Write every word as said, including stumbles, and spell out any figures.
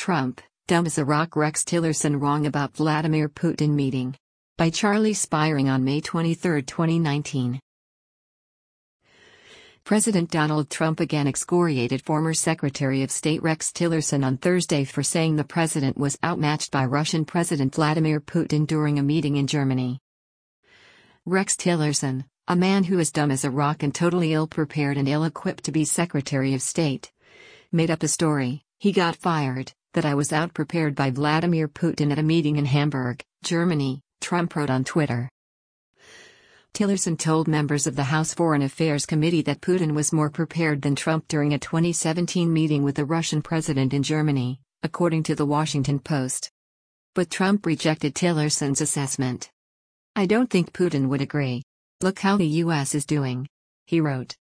Trump, dumb as a rock. Rex Tillerson wrong about Vladimir Putin meeting. By Charlie Spiring on May twenty-third, twenty nineteen. President Donald Trump again excoriated former Secretary of State Rex Tillerson on Thursday for saying the president was outmatched by Russian President Vladimir Putin during a meeting in Germany. Rex Tillerson, a man who is dumb as a rock and totally ill-prepared and ill-equipped to be Secretary of State, made up a story, he got fired, that I was out-prepared by Vladimir Putin at a meeting in Hamburg, Germany, Trump wrote on Twitter. Tillerson told members of the House Foreign Affairs Committee that Putin was more prepared than Trump during a twenty seventeen meeting with the Russian president in Germany, according to The Washington Post. But Trump rejected Tillerson's assessment. "I don't think Putin would agree. Look how the U S is doing," he wrote.